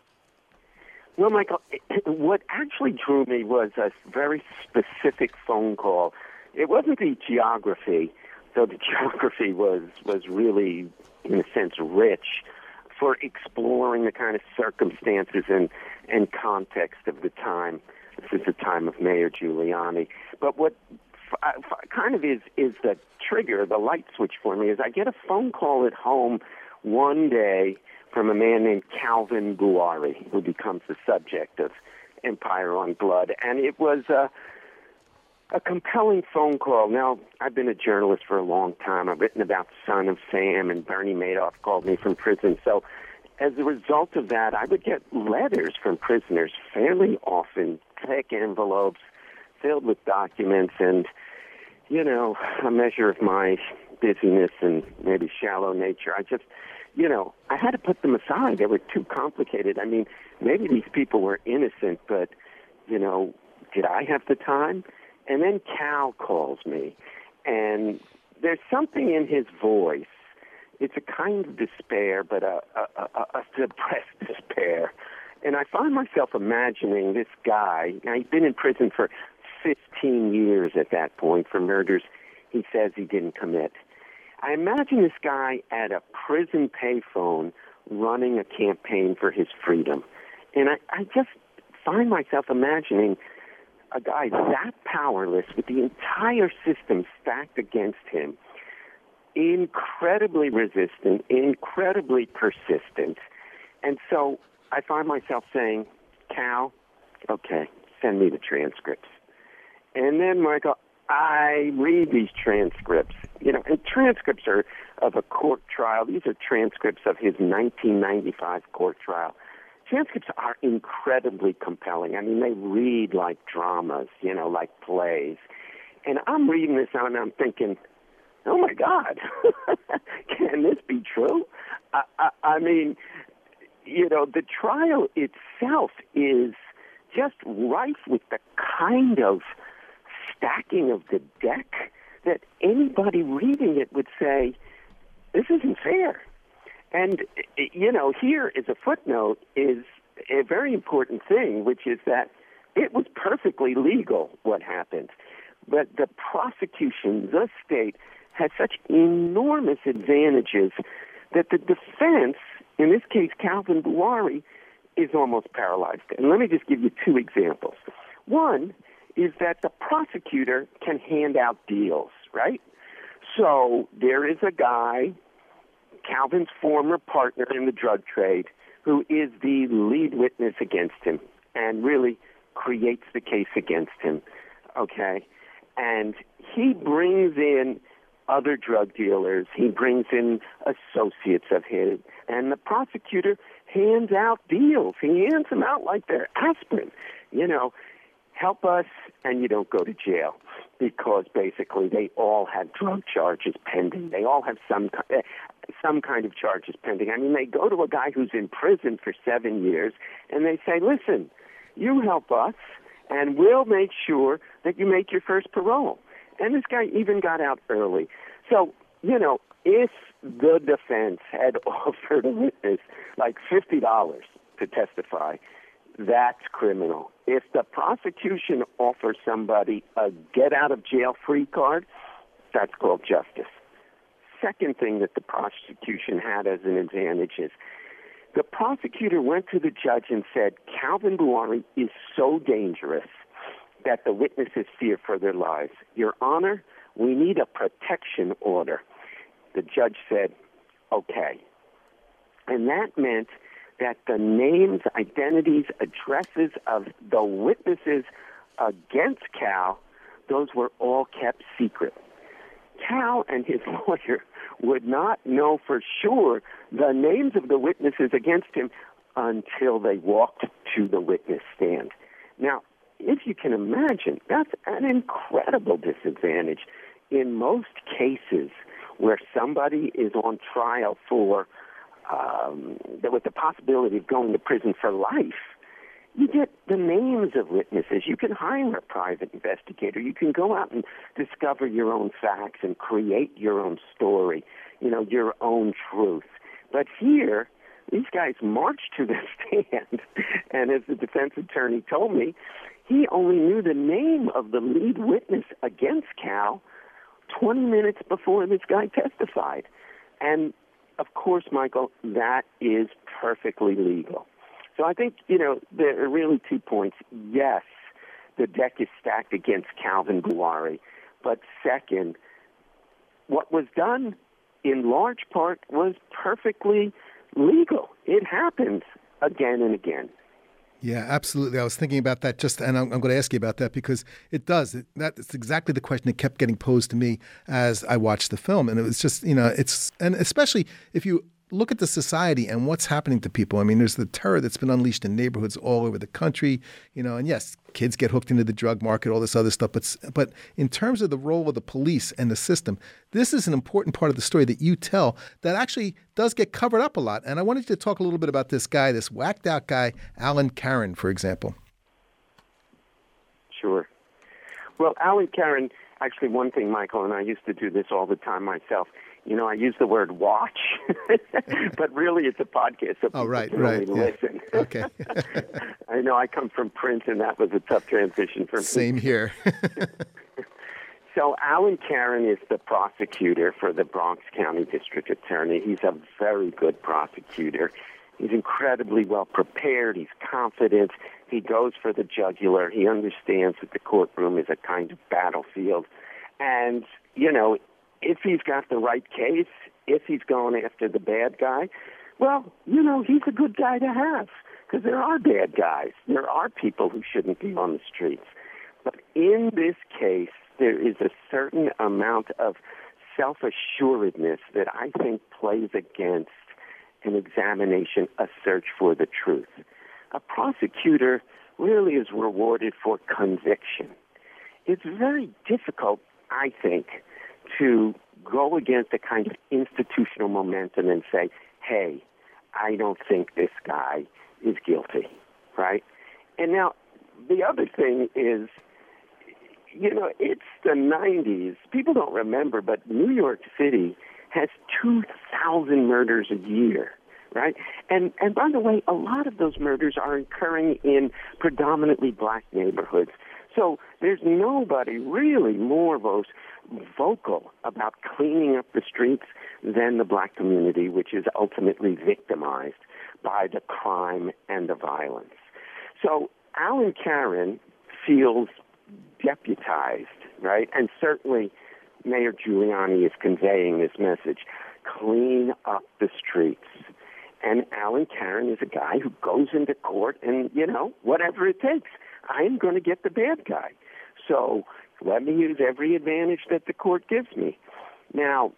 Well, Michael, what actually drew me was a very specific phone call. It wasn't the geography, though the geography was, was really, in a sense, rich for exploring the kind of circumstances and, and context of the time. This is the time of Mayor Giuliani. But what f- f- kind of is, is the trigger, the light switch for me, is I get a phone call at home one day from a man named Calvin Buari, who becomes the subject of Empire on Blood. And it was a, a compelling phone call. Now, I've been a journalist for a long time. I've written about Son of Sam, and Bernie Madoff called me from prison. So as a result of that, I would get letters from prisoners fairly often, thick envelopes filled with documents, and, you know, a measure of my busyness and maybe shallow nature. I just, you know, I had to put them aside. They were too complicated. I mean, maybe these people were innocent, but, you know, did I have the time? And then Cal calls me, and there's something in his voice. It's a kind of despair, but a, a, a, a suppressed despair. And I find myself imagining this guy. Now, he'd been in prison for fifteen years at that point for murders he says he didn't commit. I imagine this guy at a prison payphone running a campaign for his freedom. And I, I just find myself imagining a guy that powerless with the entire system stacked against him, incredibly resistant, incredibly persistent. And so I find myself saying, Cal, okay, send me the transcripts. And then, Michael, I read these transcripts, you know, and transcripts are of a court trial. These are transcripts of his nineteen ninety-five court trial. Transcripts are incredibly compelling. I mean, they read like dramas, you know, like plays. And I'm reading this out and I'm thinking, oh, my God, can this be true? I, I, I mean, you know, the trial itself is just rife with the kind of stacking of the deck that anybody reading it would say, this isn't fair. And, you know, here is a footnote is a very important thing, which is that it was perfectly legal what happened. But the prosecution, the state, had such enormous advantages that the defense, in this case Calvin Buari, is almost paralyzed. And let me just give you two examples. One is that the prosecutor can hand out deals, right? So there is a guy, Calvin's former partner in the drug trade, who is the lead witness against him and really creates the case against him, okay? And he brings in other drug dealers. He brings in associates of his. And the prosecutor hands out deals. He hands them out like they're aspirin. You know, help us and you don't go to jail, because basically they all have drug charges pending. They all have some uh, some kind of charges pending. I mean, they go to a guy who's in prison for seven years and they say, listen, you help us and we'll make sure that you make your first parole. And this guy even got out early. So, you know, if the defense had offered a witness like fifty dollars to testify, that's criminal. If the prosecution offers somebody a get-out-of-jail-free card, that's called justice. Second thing that the prosecution had as an advantage is the prosecutor went to the judge and said, Calvin Buari is so dangerous that the witnesses fear for their lives. Your Honor, we need a protection order. The judge said, okay. And that meant that the names, identities, addresses of the witnesses against Cal, those were all kept secret. Cal and his lawyer would not know for sure the names of the witnesses against him until they walked to the witness stand. Now, if you can imagine, that's an incredible disadvantage in most cases where somebody is on trial for, um, with the possibility of going to prison for life. You get the names of witnesses. You can hire a private investigator. You can go out and discover your own facts and create your own story, you know, your own truth. But here, these guys marched to the stand, and as the defense attorney told me, he only knew the name of the lead witness against Cal twenty minutes before this guy testified. And, of course, Michael, that is perfectly legal. So I think, you know, there are really two points. Yes, the deck is stacked against Calvin Buari. But second, what was done in large part was perfectly legal. It happens again and again. Yeah, absolutely. I was thinking about that just, and I'm, I'm going to ask you about that because it does. It, that's exactly the question that kept getting posed to me as I watched the film. And it was just, you know, it's, and especially if you look at the society and what's happening to people. I mean, there's the terror that's been unleashed in neighborhoods all over the country, you know, and yes, kids get hooked into the drug market, all this other stuff. But, but in terms of the role of the police and the system, this is an important part of the story that you tell that actually does get covered up a lot. And I wanted you to talk a little bit about this guy, this whacked out guy, Alan Caron, for example. Sure. Well, Alan Caron, actually one thing, Michael, and I used to do this all the time myself, you know, I use the word watch, but really it's a podcast, so people oh, right, can right, only yeah. listen. Okay. I know I come from print, and that was a tough transition for me. Same here. So Alan Caron is the prosecutor for the Bronx County District Attorney. He's a very good prosecutor. He's incredibly well prepared. He's confident. He goes for the jugular. He understands that the courtroom is a kind of battlefield. And, you know, if he's got the right case, if he's going after the bad guy, well, you know, he's a good guy to have because there are bad guys. There are people who shouldn't be on the streets. But in this case, there is a certain amount of self-assuredness that I think plays against an examination, a search for the truth. A prosecutor really is rewarded for conviction. It's very difficult, I think, to go against a kind of institutional momentum and say, hey, I don't think this guy is guilty, right? And now, the other thing is, you know, it's the nineties. People don't remember, but New York City has two thousand murders a year, right? And and by the way, a lot of those murders are occurring in predominantly black neighborhoods. So there's nobody really more most vocal about cleaning up the streets than the black community, which is ultimately victimized by the crime and the violence. So Alan Caron feels deputized, right? And certainly Mayor Giuliani is conveying this message. Clean up the streets. And Alan Caron is a guy who goes into court and, you know, whatever it takes. I'm going to get the bad guy. So let me use every advantage that the court gives me. Now,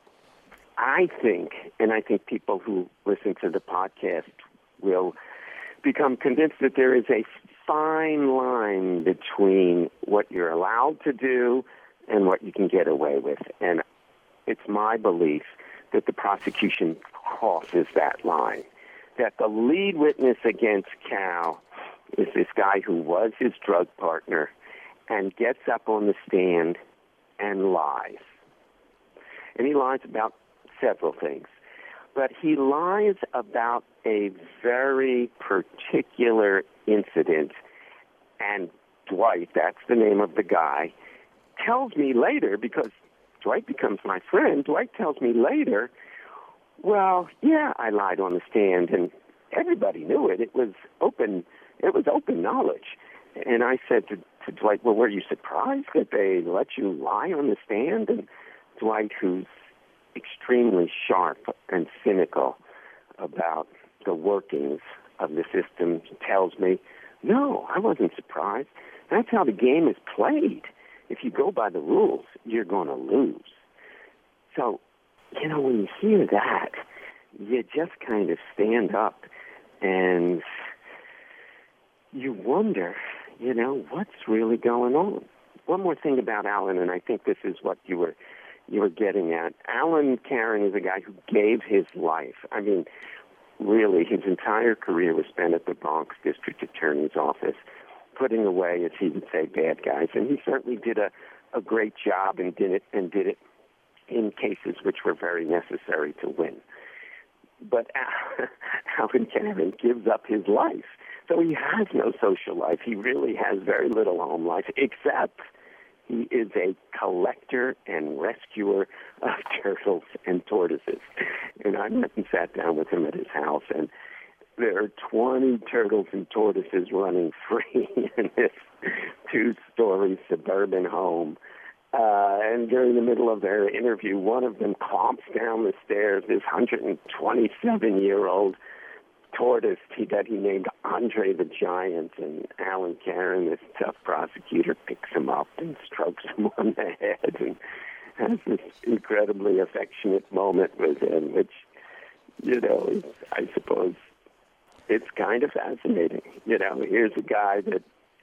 I think, and I think people who listen to the podcast will become convinced that there is a fine line between what you're allowed to do and what you can get away with. And it's my belief that the prosecution crosses that line, that the lead witness against Cal is this guy who was his drug partner and gets up on the stand and lies. And he lies about several things. But he lies about a very particular incident, and Dwight, that's the name of the guy, tells me later, because Dwight becomes my friend, Dwight tells me later, well, yeah, I lied on the stand, and everybody knew it. It was open, it was open knowledge. And I said to, to Dwight, well, were you surprised that they let you lie on the stand? And Dwight, who's extremely sharp and cynical about the workings of the system, tells me, no, I wasn't surprised. That's how the game is played. If you go by the rules, you're going to lose. So, you know, when you hear that, you just kind of stand up and you wonder, you know, what's really going on? One more thing about Alan, and I think this is what you were you were getting at. Alan Caron is a guy who gave his life. I mean, really, his entire career was spent at the Bronx District Attorney's Office, putting away, as he would say, bad guys. And he certainly did a, a great job and did it and did it in cases which were very necessary to win. But Alan Caron gives up his life. So he has no social life. He really has very little home life, except he is a collector and rescuer of turtles and tortoises. And I went and sat down with him at his house, and there are twenty turtles and tortoises running free in this two-story suburban home. Uh, and during the middle of their interview, one of them clomps down the stairs, this one hundred twenty-seven-year-old tortoise he, that he named Andre the Giant, and Alan Caron, this tough prosecutor, picks him up and strokes him on the head and has this incredibly affectionate moment with him, which, you know, is, I suppose, it's kind of fascinating. You know, here's a guy that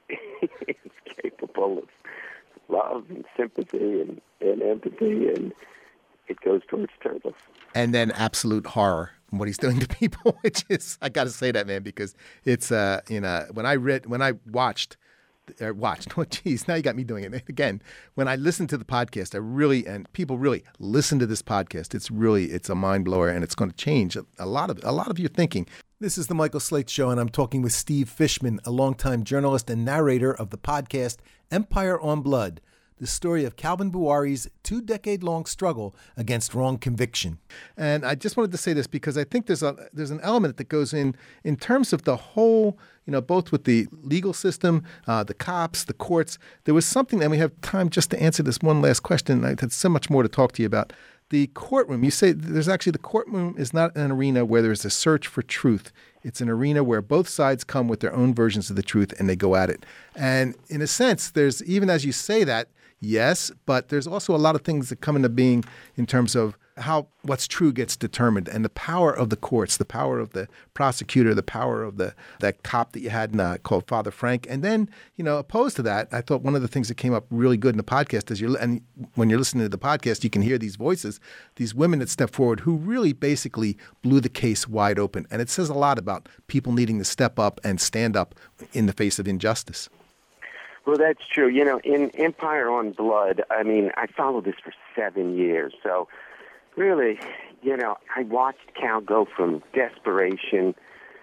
is capable of love and sympathy and, and empathy, and it goes towards turtles. And then absolute horror from what he's doing to people, which is, I got to say that, man, because it's, uh, you know, when I read, when I watched, or watched, oh, geez, now you got me doing it again. When I listened to the podcast, I really, and people really listen to this podcast. It's really, it's a mind blower, and it's going to change a, a lot of, a lot of your thinking. This is the Michael Slate Show, and I'm talking with Steve Fishman, a longtime journalist and narrator of the podcast Empire on Blood, the story of Calvin Buari's two-decade-long struggle against wrong conviction. And I just wanted to say this because I think there's a there's an element that goes in in terms of the whole, you know, both with the legal system, uh, the cops, the courts. There was something, and we have time just to answer this one last question. I had so much more to talk to you about. The courtroom, you say there's actually, the courtroom is not an arena where there's a search for truth. It's an arena where both sides come with their own versions of the truth and they go at it. And in a sense, there's, even as you say that, yes, but there's also a lot of things that come into being in terms of how what's true gets determined, and the power of the courts, the power of the prosecutor, the power of the that cop that you had in, uh, called Father Frank. And then, you know, opposed to that, I thought one of the things that came up really good in the podcast is you're, and when you're listening to the podcast, you can hear these voices, these women that step forward who really basically blew the case wide open. And it says a lot about people needing to step up and stand up in the face of injustice. Well, that's true. You know, in Empire on Blood, I mean, I followed this for seven years. So really, you know, I watched Cal go from desperation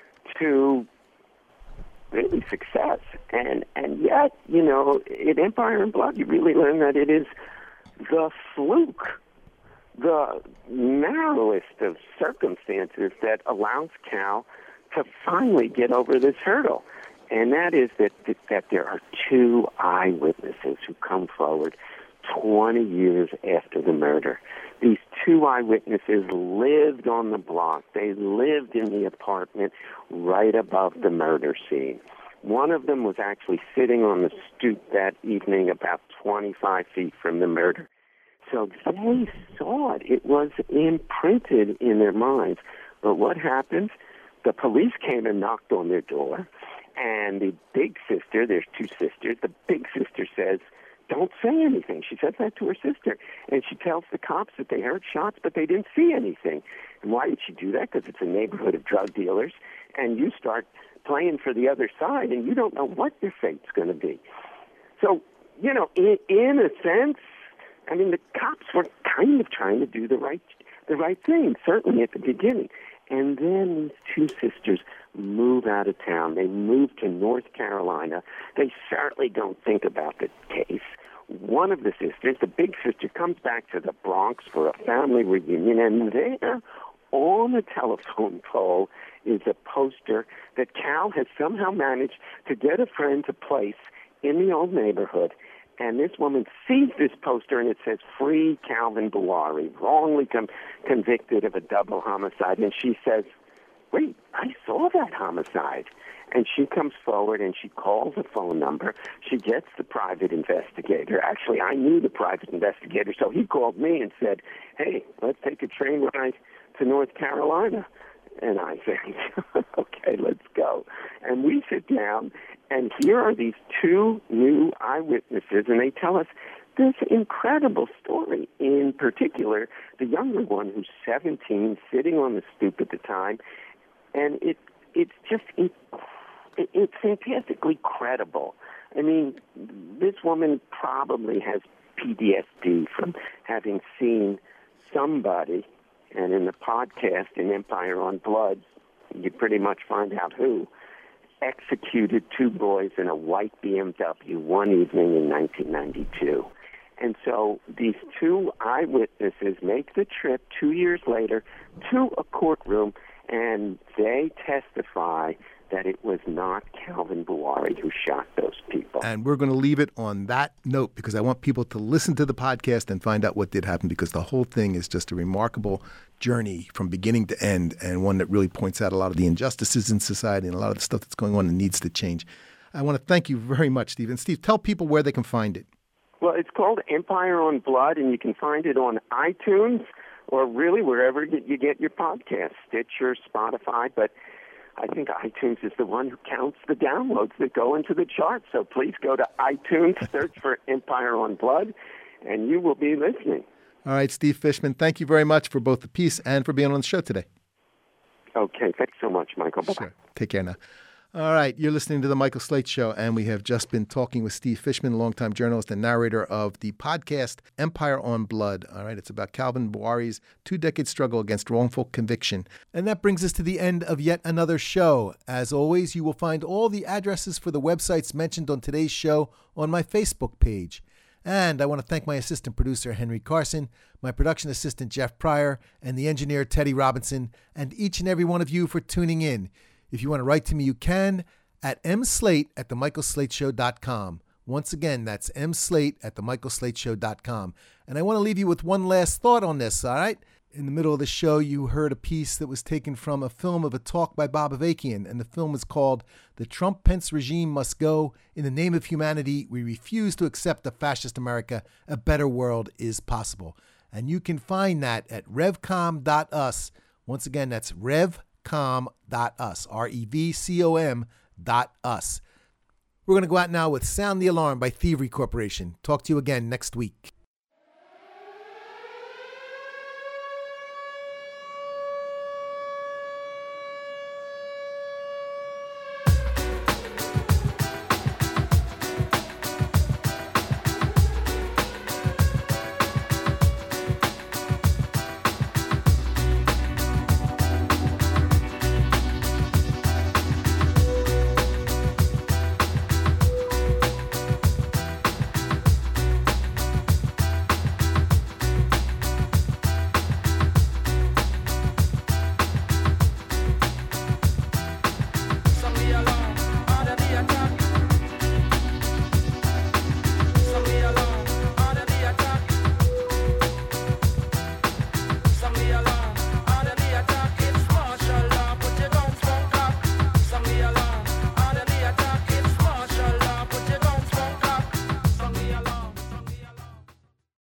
to really success. And, and yet, you know, in Empire on Blood, you really learn that it is the fluke, the narrowest of circumstances that allows Cal to finally get over this hurdle. And that is that, that that there are two eyewitnesses who come forward twenty years after the murder. These two eyewitnesses lived on the block. They lived in the apartment right above the murder scene. One of them was actually sitting on the stoop that evening about twenty-five feet from the murder. So they saw it. It was imprinted in their minds. But what happens? The police came and knocked on their door. And the big sister, there's two sisters, the big sister says, don't say anything. She says that to her sister. And she tells the cops that they heard shots, but they didn't see anything. And why did she do that? Because it's a neighborhood of drug dealers. And you start playing for the other side, and you don't know what your fate's going to be. So, you know, in, in a sense, I mean, the cops were kind of trying to do the right, the right thing, certainly at the beginning. And then these two sisters move out of town. They move to North Carolina. They certainly don't think about the case. One of the sisters, the big sister, comes back to the Bronx for a family reunion, and there on a telephone pole is a poster that Cal has somehow managed to get a friend to place in the old neighborhood. And this woman sees this poster, and it says, "Free Calvin Buari, wrongly com- convicted of a double homicide." And she says, wait, I saw that homicide. And she comes forward and she calls a phone number. She gets the private investigator. Actually, I knew the private investigator, so he called me and said, hey, let's take a train ride to North Carolina. And I said, okay, let's go. And we sit down, and here are these two new eyewitnesses, and they tell us this incredible story. In particular, the younger one, who's seventeen, sitting on the stoop at the time, and it it's just incredible. It's fantastically credible. I mean, this woman probably has P T S D from having seen somebody, and in the podcast in Empire on Blood, you pretty much find out who, executed two boys in a white B M W one evening in nineteen ninety-two. And so these two eyewitnesses make the trip two years later to a courtroom, and they testify that it was not Calvin Buari who shot those people. And we're going to leave it on that note because I want people to listen to the podcast and find out what did happen, because the whole thing is just a remarkable journey from beginning to end, and one that really points out a lot of the injustices in society and a lot of the stuff that's going on and needs to change. I want to thank you very much, Steve. And Steve, tell people where they can find it. Well, it's called Empire on Blood, and you can find it on iTunes or really wherever you get your podcasts, Stitcher, Spotify, but I think iTunes is the one who counts the downloads that go into the charts. So please go to iTunes, search for Empire on Blood, and you will be listening. All right, Steve Fishman, thank you very much for both the piece and for being on the show today. Okay, thanks so much, Michael. Bye-bye. Sure. Take care now. All right, you're listening to The Michael Slate Show, and we have just been talking with Steve Fishman, longtime journalist and narrator of the podcast Empire on Blood. All right, it's about Calvin Buari's two-decade struggle against wrongful conviction. And that brings us to the end of yet another show. As always, you will find all the addresses for the websites mentioned on today's show on my Facebook page. And I want to thank my assistant producer, Henry Carson, my production assistant, Jeff Pryor, and the engineer, Teddy Robinson, and each and every one of you for tuning in. If you want to write to me, you can at mslate at the michael slate show dot com. Once again, that's mslate at the michael slate show dot com. And I want to leave you with one last thought on this, all right? In the middle of the show, you heard a piece that was taken from a film of a talk by Bob Avakian, and the film was called The Trump-Pence Regime Must Go. In the name of humanity, we refuse to accept a fascist America. A better world is possible. And you can find that at revcom dot us. Once again, that's revcom dot us, R E V C O M dot us. We're going to go out now with Sound the Alarm by Thievery Corporation. Talk to you again next week.